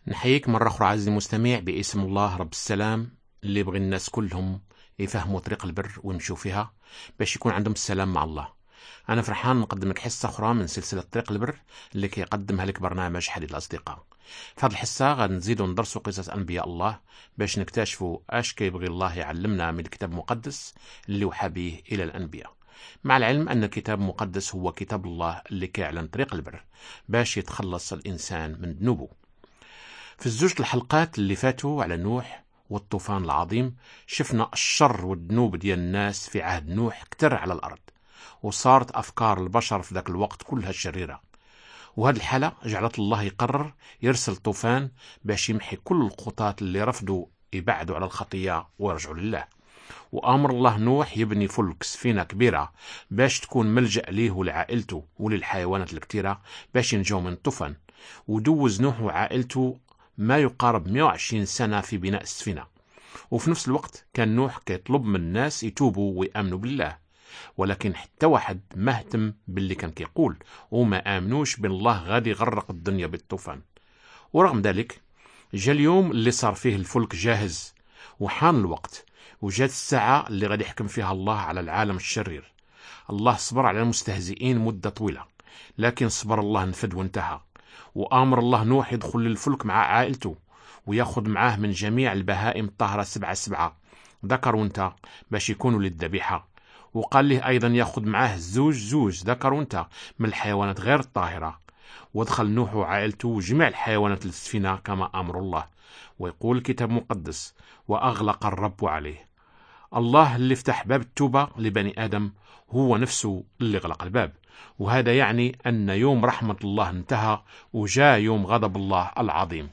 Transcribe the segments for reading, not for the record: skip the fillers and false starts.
نحييك مرة أخرى عزيزي المستمع باسم الله رب السلام اللي يبغي الناس كلهم يفهموا طريق البر ويمشوا فيها باش يكون عندهم السلام مع الله. أنا فرحان نقدم لك حصة أخرى من سلسلة طريق البر اللي كيقدمها لك برنامج حديد الأصدقاء. في هذه الحصة غنزيدوا ندرسوا قصص أنبياء الله باش نكتشفوا أش كيبغي الله يعلمنا من الكتاب المقدس اللي وحى به إلى الأنبياء، مع العلم أن الكتاب المقدس هو كتاب الله اللي كيعلن طريق البر باش يتخلص الإنسان من ذنوبه. في الزوج الحلقات اللي فاتوا على نوح والطوفان العظيم شفنا الشر والذنوب ديال الناس في عهد نوح كتر على الأرض، وصارت أفكار البشر في ذاك الوقت كلها شريرة، وهذه الحالة جعلت الله يقرر يرسل طوفان باش يمحي كل الخطاة اللي رفضوا يبعدوا على الخطية ويرجعوا لله. وأمر الله نوح يبني فلك سفينة كبيرة باش تكون ملجأ ليه ولعائلته وللحيوانات الكتيرة باش ينجوا من الطوفان. ودوز نوح وعائلته ما يقارب 120 سنة في بناء السفينة، وفي نفس الوقت كان نوح كيطلب من الناس يتوبوا ويأمنوا بالله، ولكن حتى واحد ما اهتم باللي كان كيقول وما آمنوش بالله غادي يغرق الدنيا بالطوفان. ورغم ذلك جاء اليوم اللي صار فيه الفلك جاهز وحان الوقت، وجات الساعة اللي غادي يحكم فيها الله على العالم الشرير. الله صبر على المستهزئين مدة طويلة، لكن صبر الله نفد وانتهى، وآمر الله نوح يدخل للفلك مع عائلته وياخذ معاه من جميع البهائم الطاهرة 7 ذكر وانثى باش يكونوا للذبيحة، وقال له أيضا ياخذ معاه زوج ذكر وانثى من الحيوانات غير الطاهرة. ودخل نوح وعائلته وجميع الحيوانات للسفينة كما أمر الله. ويقول الكتاب المقدس: وأغلق الرب عليه. الله اللي فتح باب التوبة لبني آدم هو نفسه اللي غلق الباب، وهذا يعني أن يوم رحمة الله انتهى وجاء يوم غضب الله العظيم.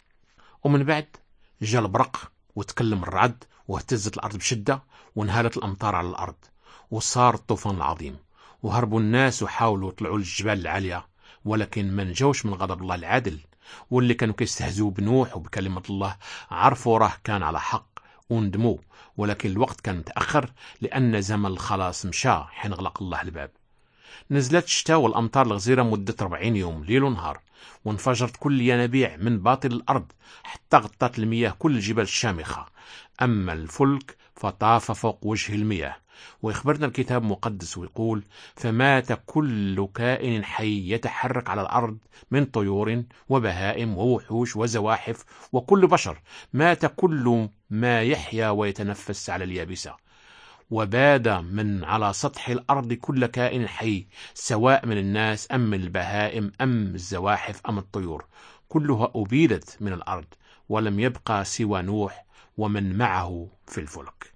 ومن بعد جاء البرق وتكلم الرعد واهتزت الأرض بشدة وانهالت الأمطار على الأرض، وصار الطوفان العظيم، وهربوا الناس وحاولوا يطلعوا للجبال العالية، ولكن ما نجوش من غضب الله العادل. واللي كانوا كيستهزئوا بنوح وبكلمة الله عرفوا راه كان على حق وندموا، ولكن الوقت كان متأخر لأن زمن الخلاص مشى حين غلق الله الباب. نزلت الشتاء والأمطار الغزيرة مدة 40 يوم ليل ونهار، وانفجرت كل ينابيع من باطن الأرض حتى غطت المياه كل الجبال الشامخة. أما الفلك فطاف فوق وجه المياه. ويخبرنا الكتاب المقدس ويقول: فمات كل كائن حي يتحرك على الأرض من طيور وبهائم ووحوش وزواحف وكل بشر، مات كل ما يحيا ويتنفس على اليابسة. وباد من على سطح الأرض كل كائن حي، سواء من الناس أم من البهائم أم الزواحف أم الطيور، كلها أبيدت من الأرض، ولم يبقى سوى نوح ومن معه في الفلك.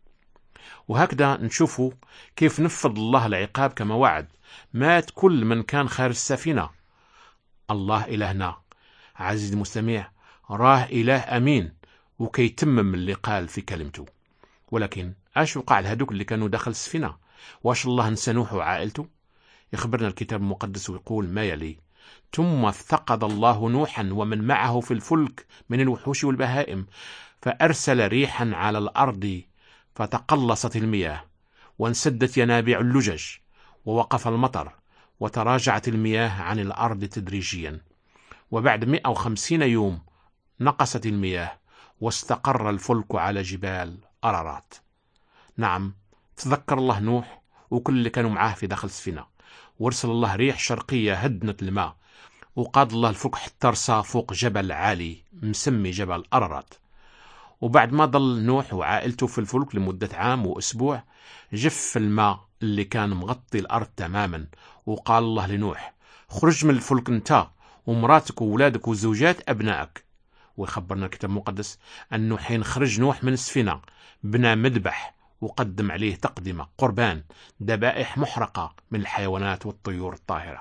وهكذا نشوفوا كيف نفذ الله العقاب كما وعد. مات كل من كان خارج السفينة. الله إلهنا عزيزي المستمع راه إله أمين وكيتمم اللي قال في كلمته. ولكن اش وقع لهذوك اللي كانوا داخل السفينة؟ واش الله نسى نوح وعائلته؟ يخبرنا الكتاب المقدس ويقول ما يلي: ثم افتقد الله نوحا ومن معه في الفلك من الوحوش والبهائم، فأرسل ريحا على الأرض فتقلصت المياه، وانسدت ينابيع اللجج، ووقف المطر، وتراجعت المياه عن الأرض تدريجيا. وبعد 150 يوم نقصت المياه، واستقر الفلك على جبال أرارات. نعم، تذكر الله نوح وكل اللي كانوا معاه في داخل السفينة، وارسل الله ريح شرقية هدنت الماء، وقاد الله الفلك حتى رسى فوق جبل عالي مسمي جبل أرارات. وبعد ما ضل نوح وعائلته في الفلك لمدة عام وأسبوع، جف الماء اللي كان مغطي الأرض تماما، وقال الله لنوح: خرج من الفلك انت ومراتك وولادك وزوجات أبنائك. ويخبرنا الكتاب المقدس أنه حين خرج نوح من السفينة بنى مذبح وقدم عليه تقدمة قربان ذبائح محرقة من الحيوانات والطيور الطاهرة.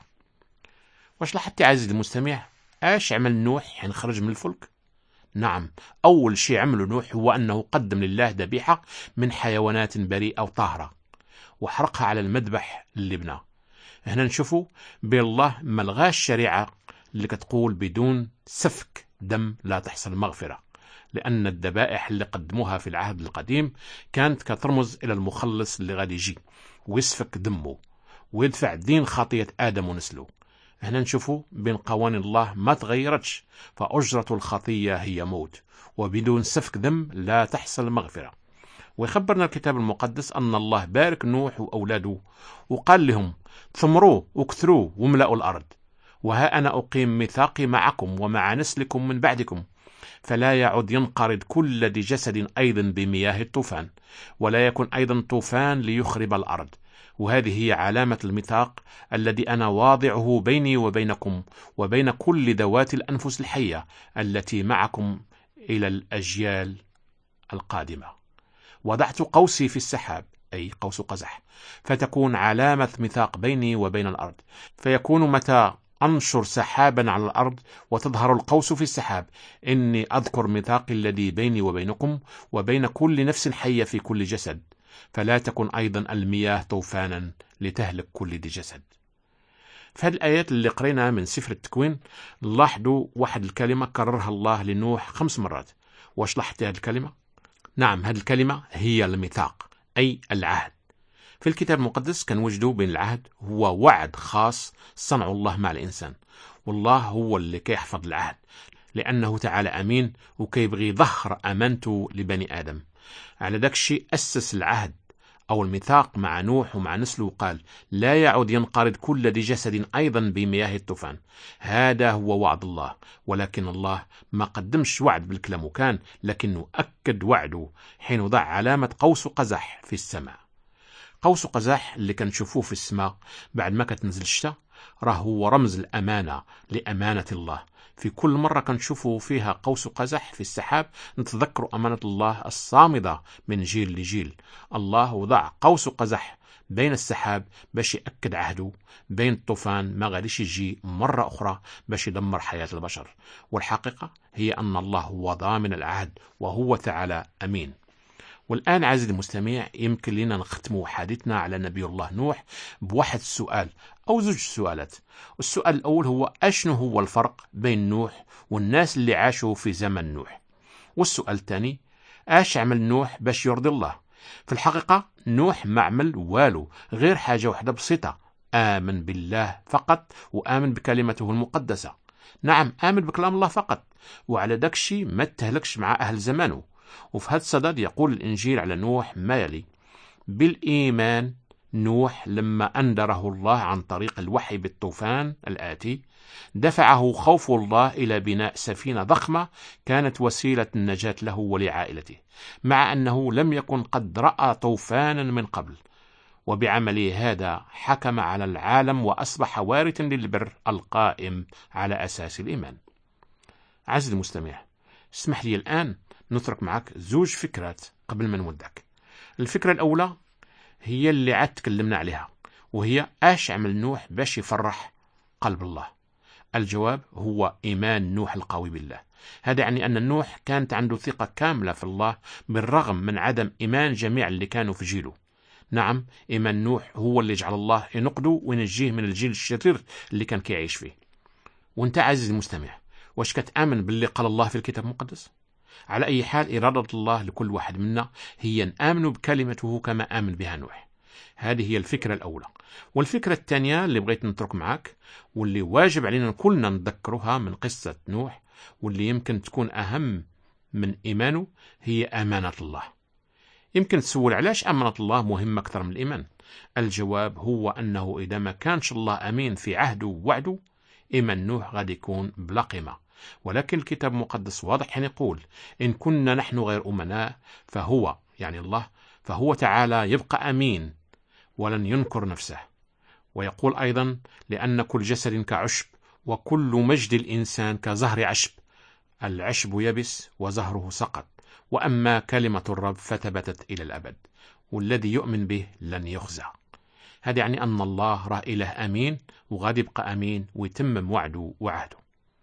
واش لاحظتي عزيزي المستمع ايش عمل نوح حين خرج من الفلك؟ نعم، أول شيء عمله نوح هو أنه قدم لله ذبيحة من حيوانات بريئة وطاهرة وحرقها على المذبح اللي بناه. هنا نشوفوا بالله ملغى الشريعة اللي كتقول بدون سفك دم لا تحصل مغفرة، لأن الذبائح اللي قدموها في العهد القديم كانت كترمز إلى المخلص اللي غادي يجي ويسفك دمه ويدفع دين خطية آدم ونسله. هنا نشوفوا بين قوانين الله ما تغيرتش، فأجرة الخطية هي موت، وبدون سفك دم لا تحصل مغفرة. ويخبرنا الكتاب المقدس أن الله بارك نوح وأولاده وقال لهم: ثمروا واكثروا واملأوا الأرض، وها أنا أقيم ميثاقي معكم ومع نسلكم من بعدكم، فلا يعد ينقرض كل ذي جسد أيضا بمياه الطوفان، ولا يكن أيضا طوفان ليخرب الأرض. وهذه هي علامة الميثاق الذي أنا واضعه بيني وبينكم وبين كل ذوات الأنفس الحية التي معكم إلى الأجيال القادمة. وضعت قوسي في السحاب، أي قوس قزح، فتكون علامة ميثاق بيني وبين الأرض، فيكون متى أنشر سحابا على الأرض وتظهر القوس في السحاب، إني أذكر ميثاقي الذي بيني وبينكم وبين كل نفس حية في كل جسد، فلا تكن أيضا المياه طوفانا لتهلك كل ذي جسد. في هذه الآيات اللي قرينا من سفر التكوين لاحظوا واحد الكلمة كررها الله لنوح 5 مرات. واش لاحظت هذه الكلمة؟ نعم، هذه الكلمة هي الميثاق، أي العهد. في الكتاب المقدس كان وجدوا بين العهد هو وعد خاص صنعه الله مع الإنسان، والله هو اللي كيحفظ العهد لأنه تعالى أمين وكيبغي يظهر أمانته لبني آدم. على ذاك الشيء أسس العهد أو الميثاق مع نوح ومع نسله، وقال: لا يعود ينقرض كل ذي جسد أيضا بمياه الطوفان. هذا هو وعد الله، ولكن الله ما قدمش وعد بالكلام وكان، لكنه أكد وعده حين وضع علامة قوس قزح في السماء. قوس قزح اللي كنشوفوه في السماء بعد ما كتنزل الشتاء راه هو رمز الأمانة، لأمانة الله. في كل مرة كنشوفوا فيها قوس قزح في السحاب نتذكر أمانة الله الصامدة من جيل لجيل. الله وضع قوس قزح بين السحاب باش يأكد عهده بين الطوفان ما غاديش يجي مرة أخرى باش يدمر حياة البشر. والحقيقة هي أن الله هو ضامن العهد وهو تعالى أمين. والآن عزيزي المستمع يمكن لنا نختم حديثنا على نبي الله نوح بواحد السؤال أو 2 سؤالات. السؤال الأول هو: أشنو هو الفرق بين نوح والناس اللي عاشوا في زمن نوح؟ والسؤال الثاني: أش عمل نوح باش يرضي الله؟ في الحقيقة نوح ما عمل والو غير حاجة واحدة بسيطة: آمن بالله فقط وآمن بكلمته المقدسة. نعم، آمن بكلام الله فقط، وعلى داك الشيء ما تهلكش مع أهل زمانه. وفي هذا الصدد يقول الإنجيل على نوح ما يلي: بالإيمان نوح لما أنذره الله عن طريق الوحي بالطوفان الآتي دفعه خوف الله إلى بناء سفينة ضخمة كانت وسيلة النجاة له ولعائلته، مع أنه لم يكن قد رأى طوفانا من قبل. وبعمله هذا حكم على العالم وأصبح وارثا للبر القائم على أساس الإيمان. عزيزي المستمع، اسمح لي الآن نترك معك 2 فكرات قبل ما نودعك. الفكرة الأولى هي اللي عاد تكلمنا عليها، وهي: أش عمل نوح باش يفرح قلب الله؟ الجواب هو إيمان نوح القوي بالله. هذا يعني أن نوح كانت عنده ثقة كاملة في الله بالرغم من عدم إيمان جميع اللي كانوا في جيله. نعم، إيمان نوح هو اللي جعل الله ينقذه وينجيه من الجيل الشرير اللي كان كيعيش فيه. وانت عزيزي المستمع، واش كتآمن باللي قال الله في الكتاب المقدس؟ على أي حال إرادة الله لكل واحد منا هي نآمن بكلمته كما آمن بها نوح. هذه هي الفكرة الأولى. والفكرة الثانية اللي بغيت نترك معك واللي واجب علينا كلنا نتذكرها من قصة نوح واللي يمكن تكون أهم من إيمانه هي أمانة الله. يمكن تسول علاش أمانة الله مهمة أكثر من الإيمان؟ الجواب هو أنه إذا ما كانش الله أمين في عهده ووعده، إيمان نوح غادي يكون بلا قيمة. ولكن الكتاب المقدس واضح يقول: إن كنا نحن غير أمناء فهو، يعني الله، فهو تعالى يبقى أمين ولن ينكر نفسه. ويقول أيضا: لأن كل جسد كعشب وكل مجد الإنسان كزهر عشب، العشب يبس وزهره سقط، وأما كلمة الرب فثبتت إلى الأبد، والذي يؤمن به لن يخزى. هذا يعني أن الله راه إله أمين وغادي يبقى أمين ويتمم وعده وعهده.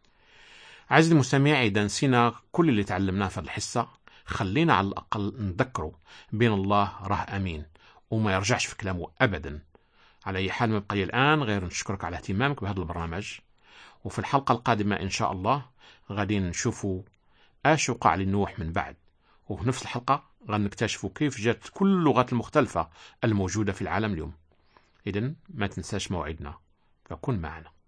عزيزي المستمع، إذا نسينا كل اللي تعلمناه في الحصة، خلينا على الأقل نذكره بين الله راه أمين وما يرجعش في كلامه أبدا. على أي حال ما بقى لي الآن غير نشكرك على اهتمامك بهذا البرنامج، وفي الحلقة القادمة إن شاء الله غادي نشوفوا اش وقع لنوح من بعد، وفي نفس الحلقة غنكتشفوا كيف جات كل اللغات المختلفة الموجودة في العالم اليوم. إذن ما تنساش موعدنا، فكن معنا.